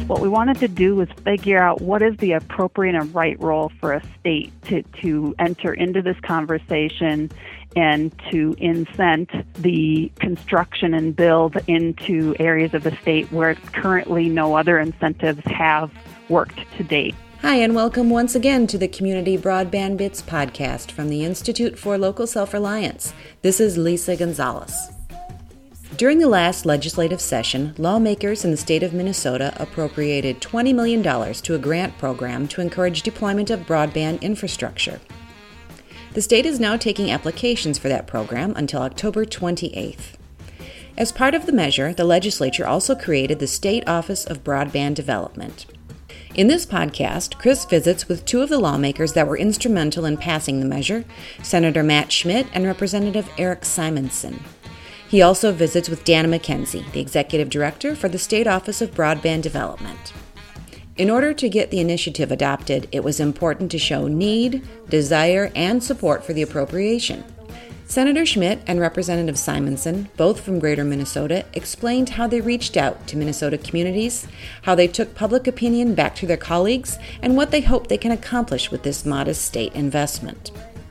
What we wanted to do was figure out what is the appropriate and right role for a state to enter into this conversation and to incent the construction and build into areas of the state where currently no other incentives have worked to date. Hi, and welcome once again to the Community Broadband Bits podcast from the Institute for Local Self-Reliance. This is Lisa Gonzalez. During the last legislative session, lawmakers in the state of Minnesota appropriated $20 million to a grant program to encourage deployment of broadband infrastructure. The state is now taking applications for that program until October 28th. As part of the measure, the legislature also created the State Office of Broadband Development. In this podcast, Chris visits with two of the lawmakers that were instrumental in passing the measure, Senator Matt Schmidt and Representative Eric Simonson. He also visits with Dana McKenzie, the Executive Director for the State Office of Broadband Development. In order to get the initiative adopted, it was important to show need, desire, and support for the appropriation. Senator Schmidt and Representative Simonson, both from Greater Minnesota, explained how they reached out to Minnesota communities, how they took public opinion back to their colleagues, and what they hope they can accomplish with this modest state investment.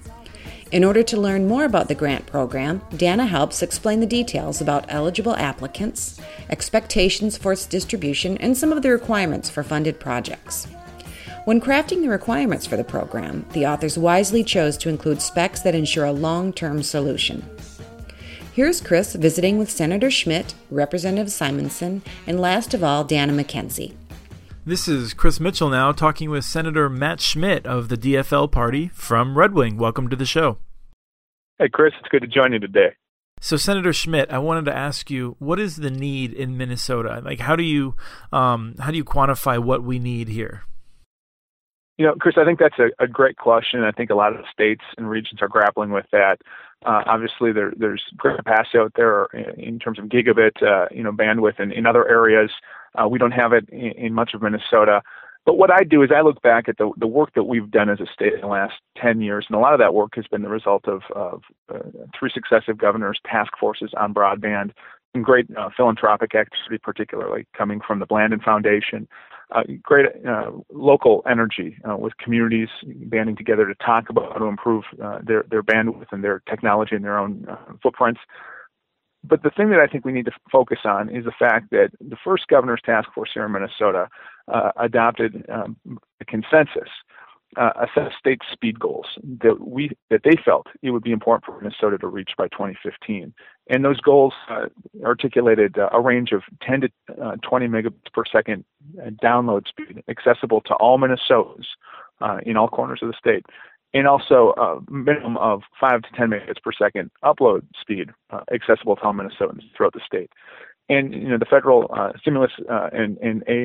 In order to learn more about the grant program, Dana helps explain the details about eligible applicants, expectations for its distribution, and some of the requirements for funded projects. When crafting the requirements for the program, the authors wisely chose to include specs that ensure a long-term solution. Here's Chris visiting with Senator Schmidt, Representative Simonson, and last of all, Dana McKenzie. This is Chris Mitchell now talking with Senator Matt Schmidt of the DFL party from Red Wing. Welcome to the show. Hey, Chris, it's good to join you today. So, Senator Schmidt, I wanted to ask you, what is the need in Minnesota? Like, how do you quantify what we need here? You know, Chris, I think that's a great question. I think a lot of the states and regions are grappling with that. Obviously, there's great capacity out there in terms of gigabit, bandwidth in other areas. We don't have it in much of Minnesota. But what I do is I look back at the work that we've done as a state in the last 10 years, and a lot of that work has been the result of three successive governors' task forces on broadband, and great philanthropic activity, particularly coming from the Blandin Foundation, great local energy with communities banding together to talk about how to improve their bandwidth and their technology and their own footprints. But the thing that I think we need to focus on is the fact that the first governor's task force here in Minnesota adopted a consensus, a set of state speed goals that they felt it would be important for Minnesota to reach by 2015. And those goals articulated a range of 10 to 20 megabits per second download speed accessible to all Minnesotans in all corners of the state, and also a minimum of 5 to 10 megabits per second upload speed accessible to all Minnesotans throughout the state. And the federal stimulus and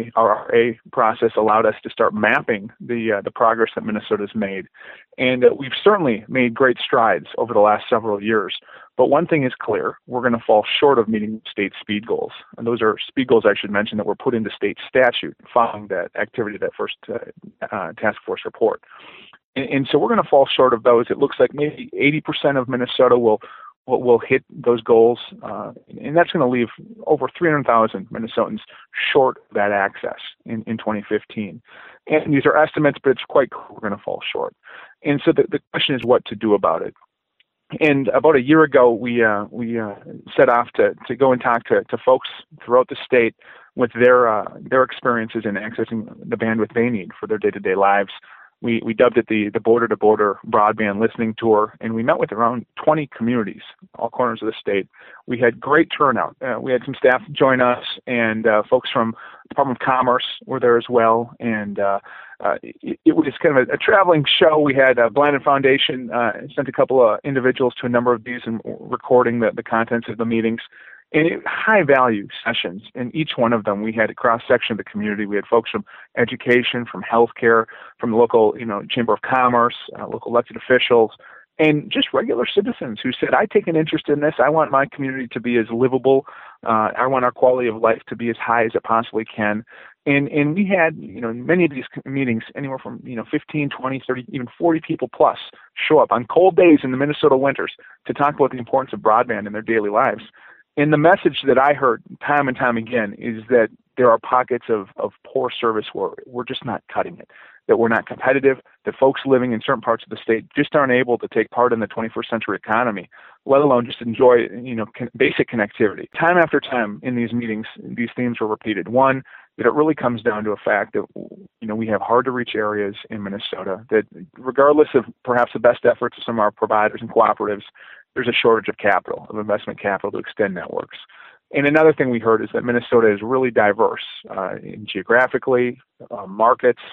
ARRA process allowed us to start mapping the progress that Minnesota's made. And we've certainly made great strides over the last several years. But one thing is clear, we're going to fall short of meeting state speed goals. And those are speed goals, I should mention, that were put into state statute following that activity, that first task force report. And so we're going to fall short of those. It looks like maybe 80% of Minnesota will hit those goals, and that's going to leave over 300,000 Minnesotans short of that access in 2015. And these are estimates, but it's quite clear we're going to fall short. And so the question is what to do about it. And about a year ago, we set off to go and talk to folks throughout the state with their experiences in accessing the bandwidth they need for their day-to-day lives. We dubbed it the border-to-border broadband listening tour, and we met with around 20 communities, all corners of the state. We had great turnout. We had some staff join us, and folks from the Department of Commerce were there as well. And it was kind of a traveling show. We had Blandin Foundation sent a couple of individuals to a number of these and recording the contents of the meetings. And high-value sessions. In each one of them, we had a cross-section of the community. We had folks from education, from healthcare, from the local, Chamber of Commerce, local elected officials, and just regular citizens who said, I take an interest in this. I want my community to be as livable. I want our quality of life to be as high as it possibly can. And we had, many of these meetings, anywhere from, 15, 20, 30, even 40 people plus show up on cold days in the Minnesota winters to talk about the importance of broadband in their daily lives. And the message that I heard time and time again is that there are pockets of poor service where we're just not cutting it, that we're not competitive, that folks living in certain parts of the state just aren't able to take part in the 21st century economy, let alone just enjoy, basic connectivity. Time after time in these meetings, these themes were repeated. One, that it really comes down to a fact that, we have hard to reach areas in Minnesota, that regardless of perhaps the best efforts of some of our providers and cooperatives, there's a shortage of capital, of investment capital to extend networks. And another thing we heard is that Minnesota is really diverse geographically, markets,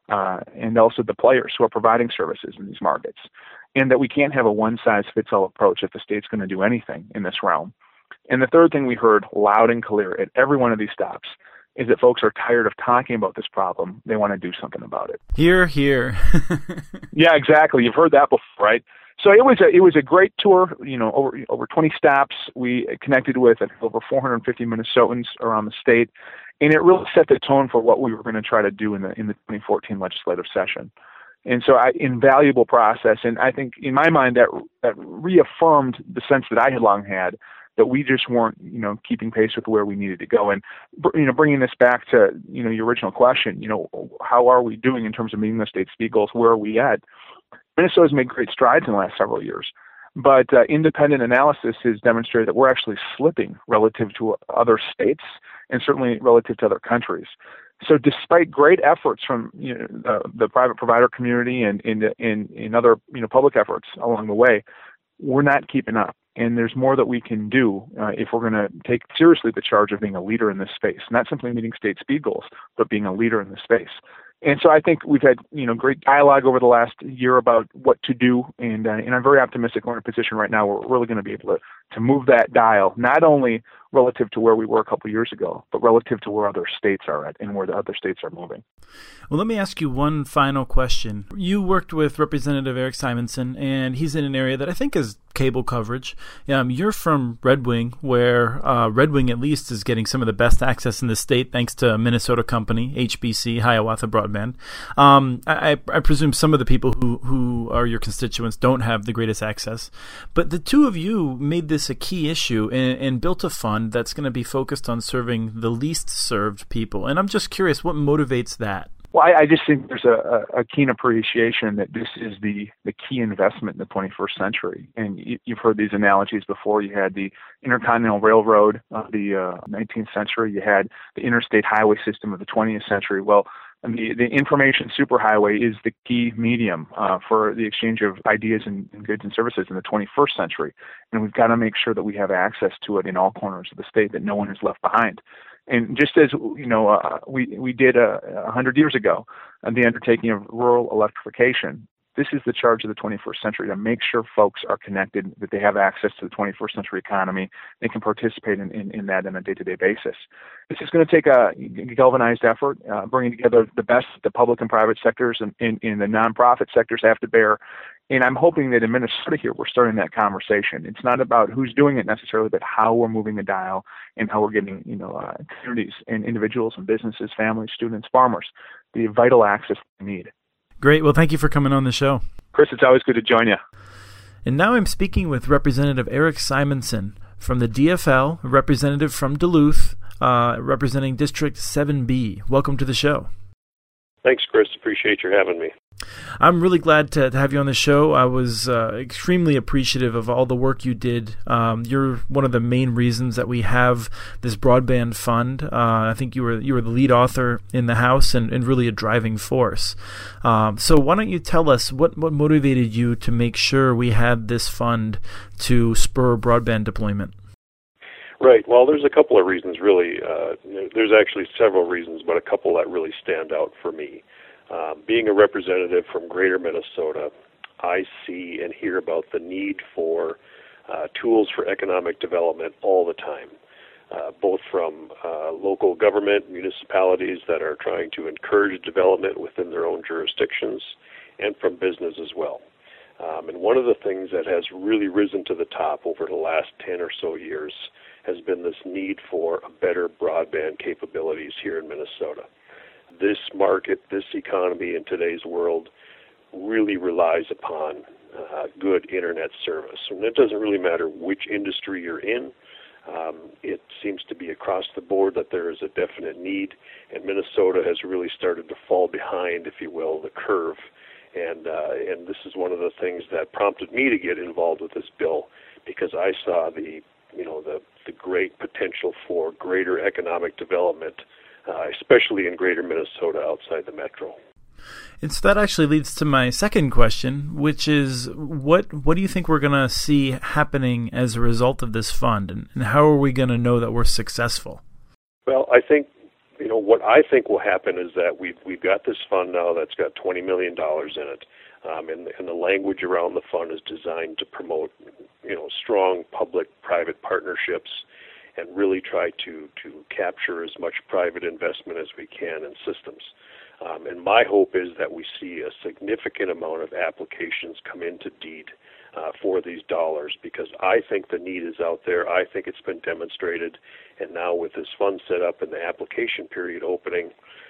and also the players who are providing services in these markets, and that we can't have a one-size-fits-all approach if the state's going to do anything in this realm. And the third thing we heard loud and clear at every one of these stops is that folks are tired of talking about this problem. They want to do something about it. Hear, hear. Yeah, exactly. You've heard that before, right? So it was a great tour. Over 20 stops. We connected with over 450 Minnesotans around the state, and it really set the tone for what we were going to try to do in the 2014 legislative session. And so, invaluable process, and I think in my mind that reaffirmed the sense that I had long had, that we just weren't, keeping pace with where we needed to go. And, bringing this back to, your original question, how are we doing in terms of meeting the state speed goals? Where are we at? Minnesota's made great strides in the last several years, but independent analysis has demonstrated that we're actually slipping relative to other states and certainly relative to other countries. So despite great efforts from the private provider community and in other public efforts along the way, we're not keeping up. And there's more that we can do if we're going to take seriously the charge of being a leader in this space, not simply meeting state speed goals, but being a leader in this space. And so I think we've had great dialogue over the last year about what to do, and I'm very optimistic we're in a position right now where we're really going to be able to move that dial, not only relative to where we were a couple of years ago, but relative to where other states are at and where the other states are moving. Well, let me ask you one final question. You worked with Representative Eric Simonson, and he's in an area that I think is cable coverage. You're from Red Wing, where Red Wing at least is getting some of the best access in the state thanks to a Minnesota company, HBC, Hiawatha Broadband. I presume some of the people who are your constituents don't have the greatest access. But the two of you made this a key issue and built a fund that's going to be focused on serving the least served people. And I'm just curious, what motivates that? Well, I just think there's a keen appreciation that this is the key investment in the 21st century. And you've heard these analogies before. You had the Intercontinental Railroad of the 19th century. You had the interstate highway system of the 20th century. Well, the information superhighway is the key medium for the exchange of ideas and goods and services in the 21st century. And we've got to make sure that we have access to it in all corners of the state, that no one is left behind. And just as we did 100 years ago, the undertaking of rural electrification, this is the charge of the 21st century, to make sure folks are connected, that they have access to the 21st century economy, they can participate in that on a day-to-day basis. This is going to take a galvanized effort, bringing together the best the public and private sectors and in the nonprofit sectors have to bear. And I'm hoping that in Minnesota here, we're starting that conversation. It's not about who's doing it necessarily, but how we're moving the dial and how we're getting, communities and individuals and businesses, families, students, farmers, the vital access they need. Great. Well, thank you for coming on the show. Chris, it's always good to join you. And now I'm speaking with Representative Eric Simonson from the DFL, a representative from Duluth, representing District 7B. Welcome to the show. Thanks, Chris. Appreciate your having me. I'm really glad to have you on the show. I was extremely appreciative of all the work you did. You're one of the main reasons that we have this broadband fund. I think you were the lead author in the House and really a driving force. So why don't you tell us what motivated you to make sure we had this fund to spur broadband deployment? Right. Well, there's a couple of reasons, really. There's actually several reasons, but a couple that really stand out for me. Being a representative from Greater Minnesota, I see and hear about the need for tools for economic development all the time, both from local government, municipalities that are trying to encourage development within their own jurisdictions, and from business as well. And one of the things that has really risen to the top over the last 10 or so years has been this need for better broadband capabilities here in Minnesota. This market, this economy in today's world really relies upon good internet service. And it doesn't really matter which industry you're in. It seems to be across the board that there is a definite need, and Minnesota has really started to fall behind, if you will, the curve. And this is one of the things that prompted me to get involved with this bill, because I saw the great potential for greater economic development, especially in greater Minnesota outside the metro. And so that actually leads to my second question, which is what do you think we're going to see happening as a result of this fund, and how are we going to know that we're successful? Well, I think what I think will happen is that we've got this fund now that's got $20 million in it, and the language around the fund is designed to promote strong public-private partnerships and really try to capture as much private investment as we can in systems. And my hope is that we see a significant amount of applications come into DEED for these dollars, because I think the need is out there. I think it's been demonstrated. And now with this fund set up and the application period opening,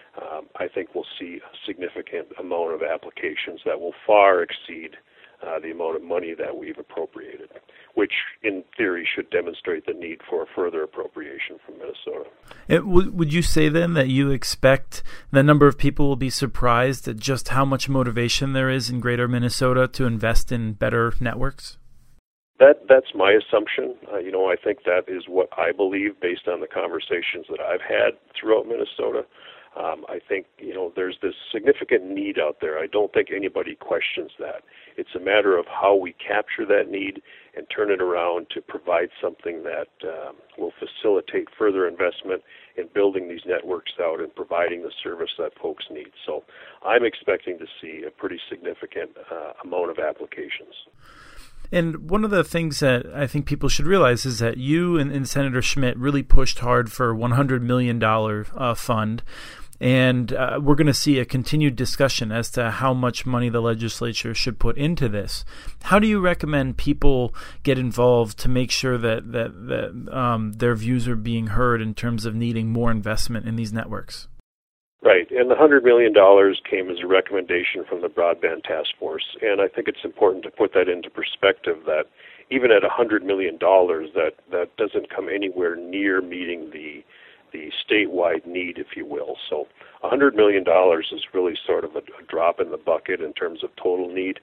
I think we'll see a significant amount of applications that will far exceed the amount of money that we've appropriated, which in theory should demonstrate the need for a further appropriation from Minnesota. Would you say then that you expect the number of people will be surprised at just how much motivation there is in greater Minnesota to invest in better networks? That's my assumption. I think that is what I believe based on the conversations that I've had throughout Minnesota. I think, there's this significant need out there. I don't think anybody questions that. It's a matter of how we capture that need and turn it around to provide something that will facilitate further investment in building these networks out and providing the service that folks need. So I'm expecting to see a pretty significant amount of applications. And one of the things that I think people should realize is that you and Senator Schmidt really pushed hard for a $100 million fund. And we're going to see a continued discussion as to how much money the legislature should put into this. How do you recommend people get involved to make sure that their views are being heard in terms of needing more investment in these networks? Right, and the $100 million came as a recommendation from the Broadband Task Force, and I think it's important to put that into perspective that even at $100 million, that doesn't come anywhere near meeting the statewide need, if you will. So $100 million is really sort of a drop in the bucket in terms of total need.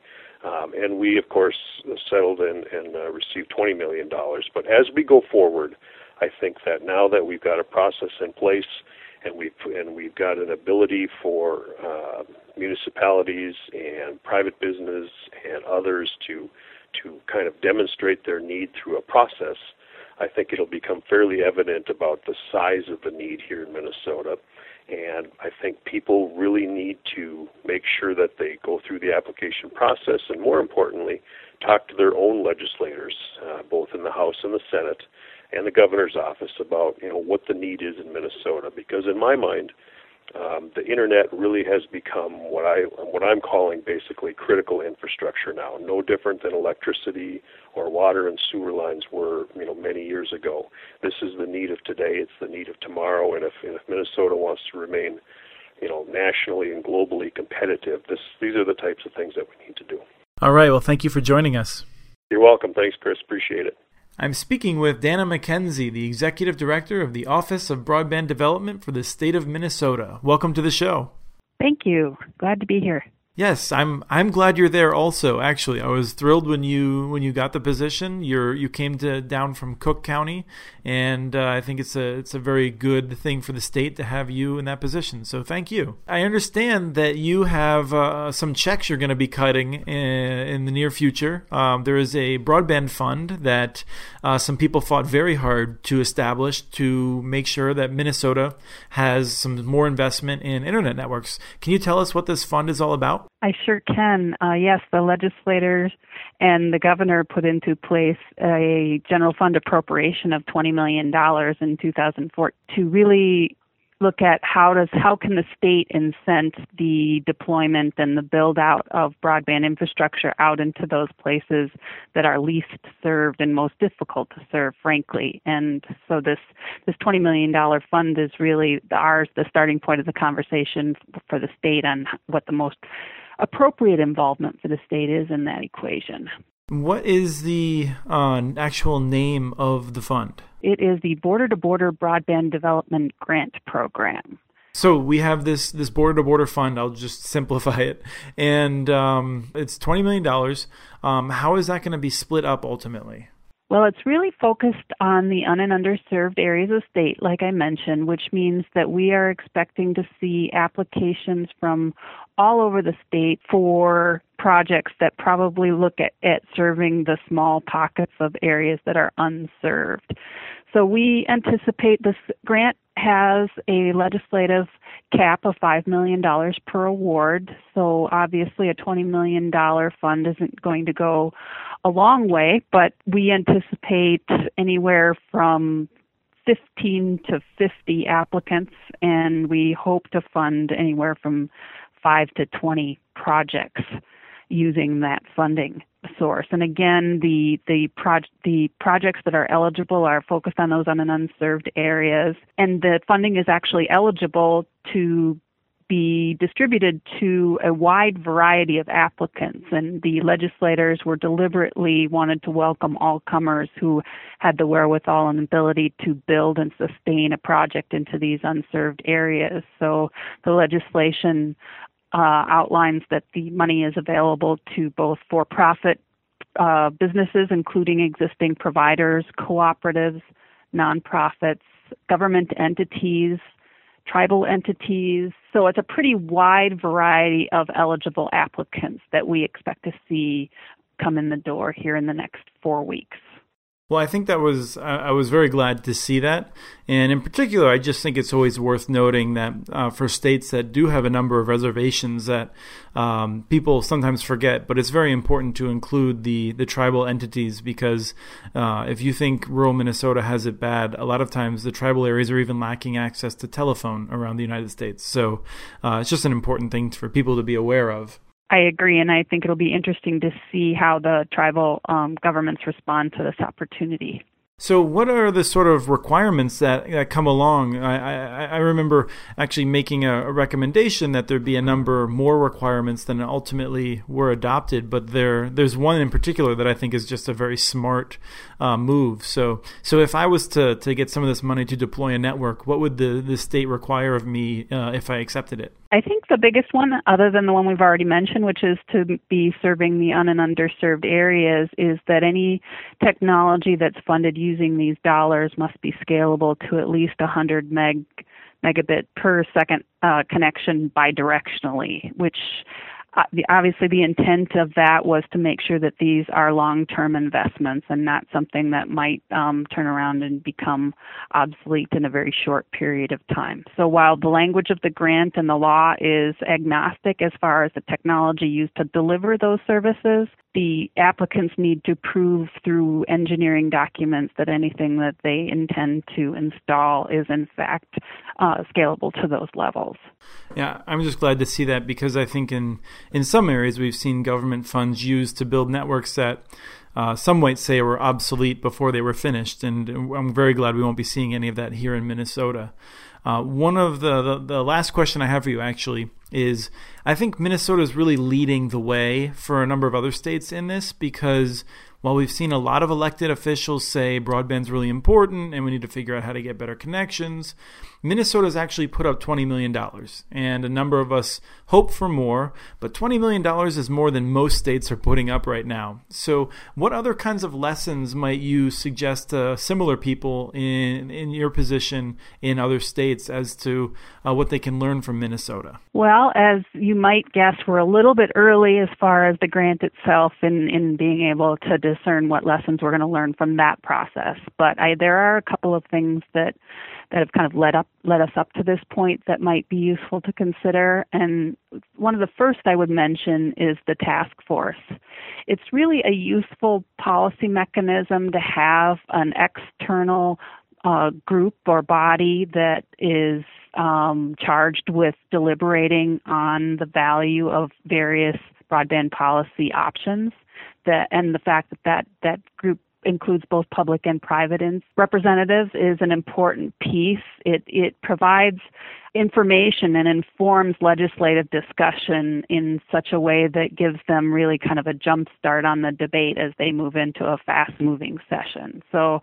And we, of course, settled and received $20 million. But as we go forward, I think that now that we've got a process in place and we've got an ability for municipalities and private business and others to kind of demonstrate their need through a process, I think it'll become fairly evident about the size of the need here in Minnesota. And I think people really need to make sure that they go through the application process and, more importantly, talk to their own legislators, both in the House and the Senate and the governor's office about, what the need is in Minnesota. Because in my mind, the internet really has become what I'm calling basically critical infrastructure now, no different than electricity or water and sewer lines were, many years ago. This is the need of today. It's the need of tomorrow. And if Minnesota wants to remain, nationally and globally competitive, these are the types of things that we need to do. All right. Well, thank you for joining us. You're welcome. Thanks, Chris. Appreciate it. I'm speaking with Dana McKenzie, the Executive Director of the Office of Broadband Development for the state of Minnesota. Welcome to the show. Thank you. Glad to be here. Yes, I'm glad you're there also. Actually, I was thrilled when you got the position. You came down from Cook County, and I think it's a very good thing for the state to have you in that position. So thank you. I understand that you have some checks you're going to be cutting in the near future. There is a broadband fund that some people fought very hard to establish to make sure that Minnesota has some more investment in internet networks. Can you tell us what this fund is all about? I sure can. Yes, the legislators and the governor put into place a general fund appropriation of $20 million in 2004 to really look at how can the state incent the deployment and the build out of broadband infrastructure out into those places that are least served and most difficult to serve, frankly. And so this $20 million fund is really the starting point of the conversation for the state on what the most appropriate involvement for the state is in that equation. What is the actual name of the fund? It is the Border-to-Border Broadband Development Grant Program. So we have this border-to-border fund. I'll just simplify it. And it's $20 million. How is that going to be split up ultimately? Well, it's really focused on the un- and underserved areas of state, like I mentioned, which means that we are expecting to see applications from all over the state for projects that probably look at serving the small pockets of areas that are unserved. So we anticipate this grant has a legislative cap of $5 million per award. So obviously a $20 million fund isn't going to go a long way, but we anticipate anywhere from 15 to 50 applicants, and we hope to fund anywhere from 5 to 20 projects using that funding source. And again, the projects that are eligible are focused on those un- and unserved areas, and the funding is actually eligible to be distributed to a wide variety of applicants, and the legislators were deliberately wanted to welcome all comers who had the wherewithal and ability to build and sustain a project into these unserved areas. So the legislation outlines that the money is available to both for-profit businesses, including existing providers, cooperatives, nonprofits, government entities, tribal entities. So it's a pretty wide variety of eligible applicants that we expect to see come in the door here in the next 4 weeks. Well, I think I was very glad to see that. And in particular, I just think it's always worth noting that for states that do have a number of reservations that people sometimes forget, but it's very important to include the tribal entities because if you think rural Minnesota has it bad, a lot of times the tribal areas are even lacking access to telephone around the United States. So it's just an important thing for people to be aware of. I agree, and I think it'll be interesting to see how the tribal governments respond to this opportunity. So what are the sort of requirements that come along? I remember actually making a recommendation that there be a number more requirements than ultimately were adopted, but there's one in particular that I think is just a very smart move. So if I was to get some of this money to deploy a network, what would the state require of me if I accepted it? I think the biggest one, other than the one we've already mentioned, which is to be serving the un- and underserved areas, is that any technology that's funded using these dollars must be scalable to at least 100 megabit per second connection bidirectionally, which obviously the intent of that was to make sure that these are long-term investments and not something that might turn around and become obsolete in a very short period of time. So while the language of the grant and the law is agnostic as far as the technology used to deliver those services, the applicants need to prove through engineering documents that anything that they intend to install is in fact scalable to those levels. Yeah, I'm just glad to see that because I think in some areas we've seen government funds used to build networks that some might say were obsolete before they were finished, and I'm very glad we won't be seeing any of that here in Minnesota. One of the last question I have for you actually is I think Minnesota is really leading the way for a number of other states in this because while we've seen a lot of elected officials say broadband's really important and we need to figure out how to get better connections, Minnesota's actually put up $20 million. And a number of us hope for more, but $20 million is more than most states are putting up right now. So what other kinds of lessons might you suggest to similar people in your position in other states as to what they can learn from Minnesota? Well, as you might guess, we're a little bit early as far as the grant itself in being able to discern what lessons we're going to learn from that process. But there are a couple of things that have kind of led us up to this point that might be useful to consider. And one of the first I would mention is the task force. It's really a useful policy mechanism to have an external group or body that is charged with deliberating on the value of various broadband policy options. And the fact that group includes both public and private representatives is an important piece. It provides information and informs legislative discussion in such a way that gives them really kind of a jump start on the debate as they move into a fast-moving session.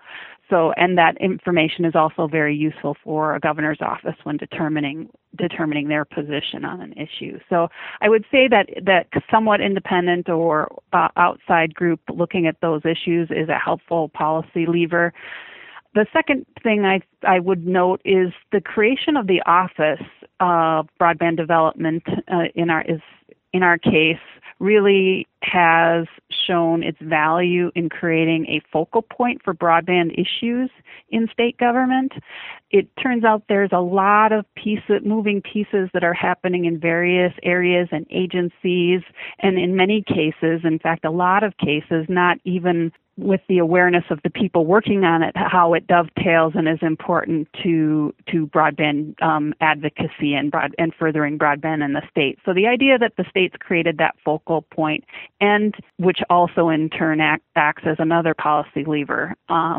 And that information is also very useful for a governor's office when determining their position on an issue. So I would say that somewhat independent or outside group looking at those issues is a helpful policy lever. The second thing I would note is the creation of the Office of Broadband Development in our case really has shown its value in creating a focal point for broadband issues in state government. It turns out there's a lot of moving pieces that are happening in various areas and agencies, and in many cases, in fact, a lot of cases, not even with the awareness of the people working on it, how it dovetails and is important to broadband advocacy and furthering broadband in the state. So the idea that the states created that focal point, and which also in turn acts as another policy lever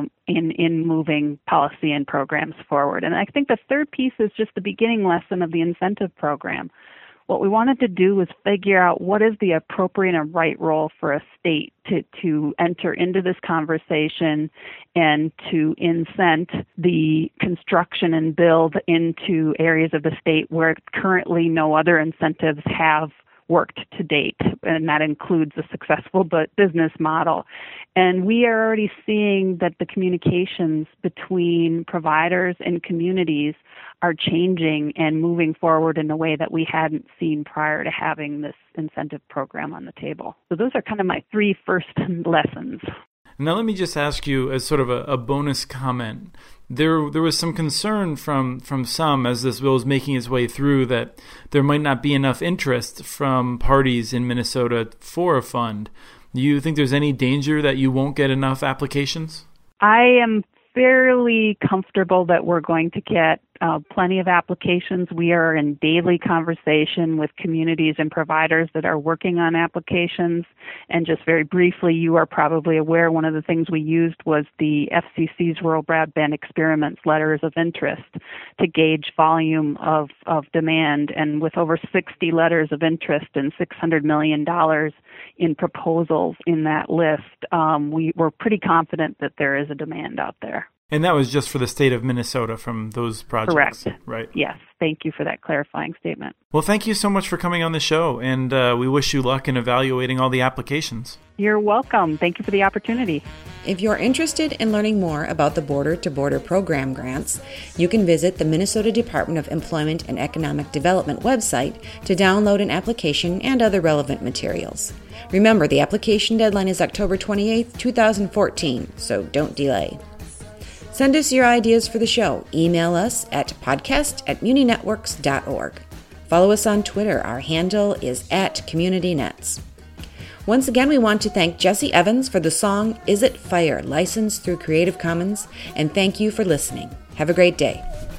in moving policy and programs forward. And I think the third piece is just the beginning lesson of the incentive program. What we wanted to do was figure out what is the appropriate and right role for a state to enter into this conversation and to incent the construction and build into areas of the state where currently no other incentives have worked to date, and that includes a successful business model. And we are already seeing that the communications between providers and communities are changing and moving forward in a way that we hadn't seen prior to having this incentive program on the table. So those are kind of my three first lessons. Now let me just ask you as sort of a bonus comment. There was some concern from some as this bill was making its way through that there might not be enough interest from parties in Minnesota for a fund. Do you think there's any danger that you won't get enough applications? I am fairly comfortable that we're going to get plenty of applications. We are in daily conversation with communities and providers that are working on applications. And just very briefly, you are probably aware one of the things we used was the FCC's Rural Broadband Experiments letters of interest to gauge volume of demand. And with over 60 letters of interest and $600 million in proposals in that list, we were pretty confident that there is a demand out there. And that was just for the state of Minnesota from those projects. Correct. Right. Yes. Thank you for that clarifying statement. Well, thank you so much for coming on the show, and we wish you luck in evaluating all the applications. You're welcome. Thank you for the opportunity. If you're interested in learning more about the Border to Border program grants, you can visit the Minnesota Department of Employment and Economic Development website to download an application and other relevant materials. Remember, the application deadline is October 28th, 2014, so don't delay. Send us your ideas for the show. Email us at podcast@muninetworks.org. Follow us on Twitter. Our handle is @CommunityNets. Once again, we want to thank Jesse Evans for the song Is It Fire, licensed through Creative Commons, and thank you for listening. Have a great day.